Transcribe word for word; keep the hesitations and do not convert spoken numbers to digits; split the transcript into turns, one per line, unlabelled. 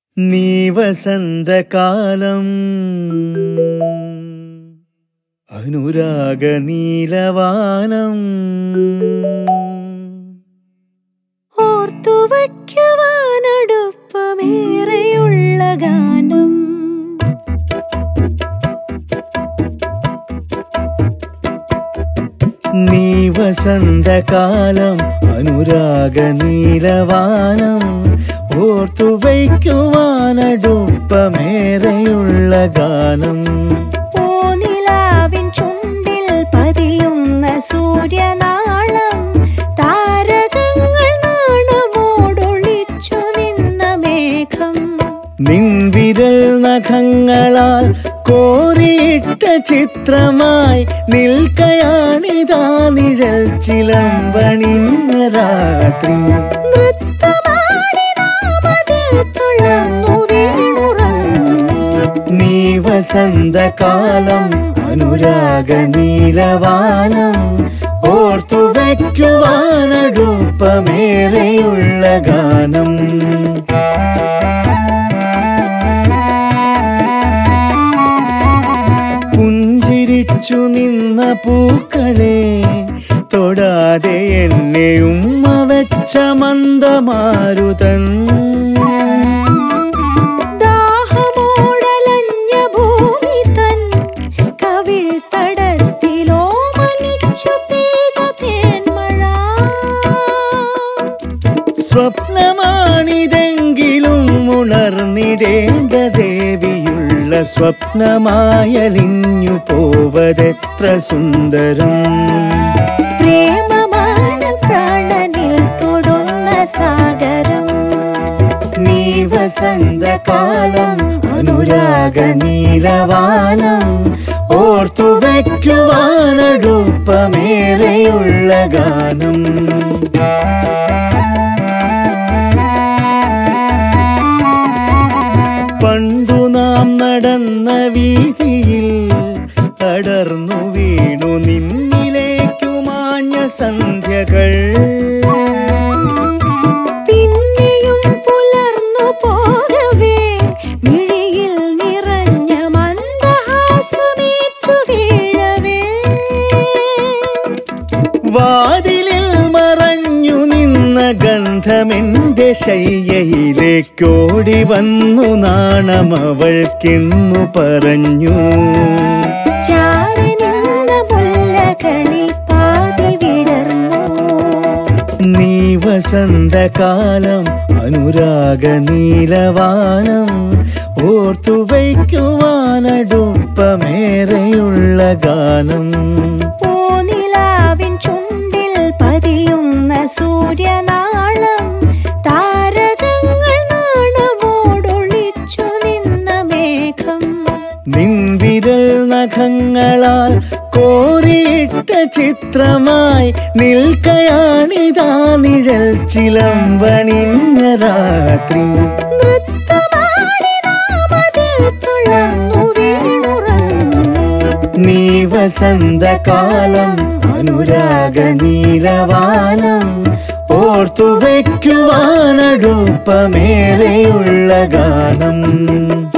നീ വസന്തകാലം അനുരാഗ നീലവാനം
ഓർത്തുവയ്ക്കുവാനടുപ്പമേറെയുള്ള ഗാനം
നീ വസന്തകാലം അനുരാഗ നീലവാനം ഓർത്തുവയ്ക്കുവാനടുപ്പമേറെയുള്ള ഗാനം
പൂനിലാവിൻ ചുണ്ടിൽ പതിയുന്ന സൂര്യനാളം താരകങ്ങൾ നാണമോടൊളിച്ചു നിന്ന മേഘം
നിൻവിരൽ നഖങ്ങളാൽ കോരിയിട്ട ചിത്രമായി നിൽക്കയാണിതാ നിഴൽ ചിലമ്പണിഞ്ഞ രാത്രി നീ വസന്തകാലം അനുരാഗ നീലവാനം ഓർത്തുവയ്ക്കുവാനടുപ്പമേറെയുള്ള ഗാനം പുഞ്ചിരിച്ചു നിന്ന പൂക്കളെ തൊടാതെ എന്നെ ഉമ്മ വെച്ച മന്ദമാരുതൻ
ദാഹമോടലഞ്ഞ ഭൂമി തൻ കവിൾ തടത്തിലോ മനിച്ചു പെയ്ത തേന്മഴ
സ്വപ്നമാണിതെങ്കിലും ഉണർന്നിടേണ്ട ദേവിയുള്ള സ്വപ്നമായലിഞ്ഞു പോവതെത്ര സുന്ദരം
പ്രേമമാണ് പ്രാണനിൽ തൊടുന്ന സാഗരം
നീ വസന്തകാലം അനുരാഗ നീലവാനം ഓർത്തുവയ്ക്കുവാനടുപ്പമേറെയുള്ള ഗാനം പണ്ടു നാം നടന്ന വീതിയിൽ അടർന്നു വീണു നിന്നിലേക്കു മാഞ്ഞ സന്ധ്യകൾ
പിന്നെയും പുലർന്നു പോകവേ മിഴിയിൽ നിറഞ്ഞ മന്ദഹാസമേറ്റു വീഴവേ
വാതിലിൽ മറഞ്ഞു നിന്ന ഗന്ധമെന്റെ ശയ്യയിലേക്കോടി വന്നു നാണമവൾക്കെന്നു പറഞ്ഞു
ചാരി നിന്ന മുല്ലകളിൽ പാതി വിടർന്നു
നീ വസന്തകാലം അനുരാഗ നീലവാനം ഓർത്തുവയ്ക്കുവാനടുപ്പമേറെയുള്ള ഗാനം
പൂനിലാവിൻ ചുണ്ടിൽ പതിയുന്ന സൂര്യനാളം താരകങ്ങൾ നാണമോടൊളിച്ചു നിന്ന മേഘം
നിൻവിരൽ നഖങ്ങളാൽ കോരിയിട്ട ചിത്രമായി നിൽക്കയാണിതാ നിഴൽ ചിലമ്പണിഞ്ഞ രാത്രി
നൃത്തമാടി നാമതിൽ തുളർന്നു വീണുറങ്ങി
നീ വസന്തകാലം അനുരാഗ നീലവാനം ഓർത്തുവയ്ക്കുവാനടുപ്പമേറെയുള്ള ഗാനം.